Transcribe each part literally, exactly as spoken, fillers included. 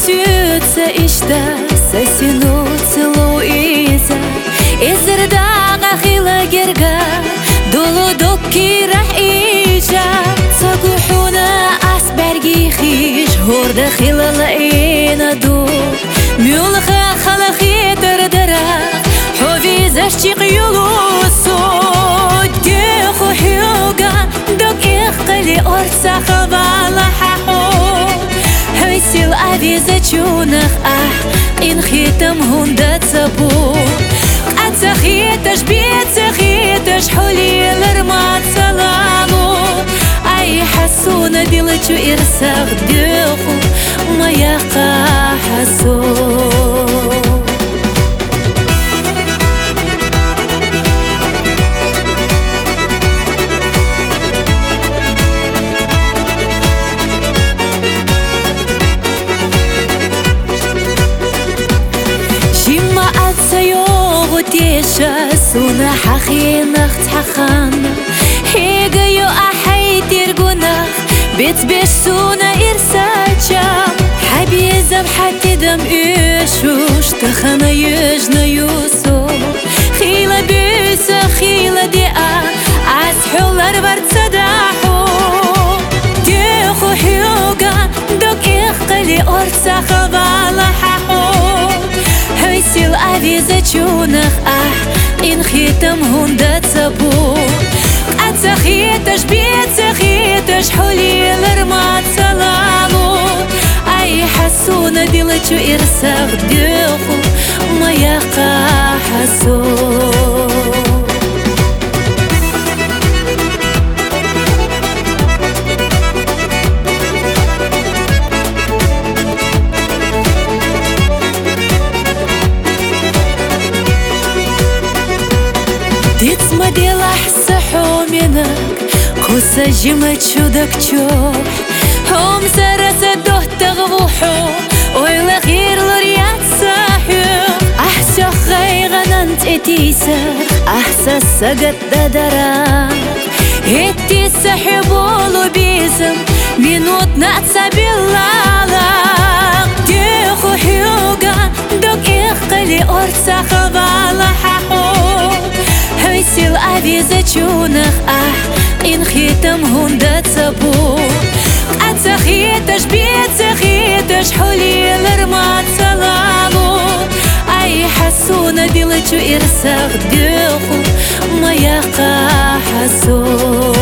тются ишта сосину целуиза изердага хила герга долодок кирах ижа сагухуна асберги хиш хорда хила лаина ду мюлха халахи тардара حوفي اشتيق يلوسو ديخو حيوغا دوك اخقلي ارسا خبالا ححو هيسيل افيزا تشونخ اه ان خيتم هوندا تسابو قد خيتش بيت خيتش حولي الرمات سلامو اي حسونا ديلتشو ارساق ديخو ما يقا حسو سونا حخي نخت حخانا هيجا يو أحي ترجونا بيت بيش سونا إرساجا حبيزم حتى دم إيشوش تخنا يجنا يوسو خيلة بيسا خيلة ديا عز حولر برد صداحو ديخو حيوغا دوك إخقلي أرسا خبالا ححو هيسيل أفيزا تشونخ أح إن خيتم هوندا تسابو قد خيتش بيت خيتش حولي الرمات سلامو أي حسونا ديلتشو إرساق ديخو ما يقا حسو Дец модела حسحومنك قصة جمت شودك تشوح هم سرسة دوه تغوحو ويلا خير لريات ساحو أحسو خيغنانت اتيسا أحسس سقط دادرا اتيسا حبولو بيزم منوت ناتسا باللالا ديخو حيوغا دوك إخقلي أرسا خبالا ححو هيسيل أفيزا تشونخ أح إن خيتم هوندا تسابو قد خيتش بيت خيتش حولي الرمات سلامو أي حسونا ديلتشو إرساق ديخو ما يقا حسو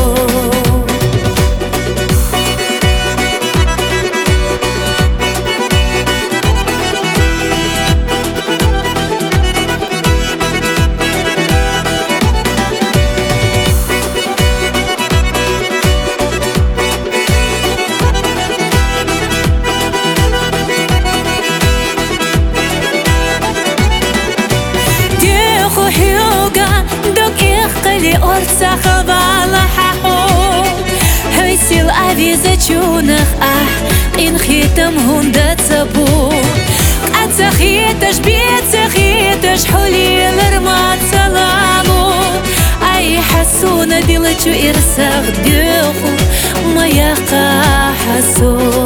أرسا خبالا ححو هيسيل أفيزا تشونخ أح إن خيتم هوندا تسابو قد خيتش بيت خيتش حولي الرمات سلامو أي حسونا ديلتشو إرساق ديخو ما يقا حسو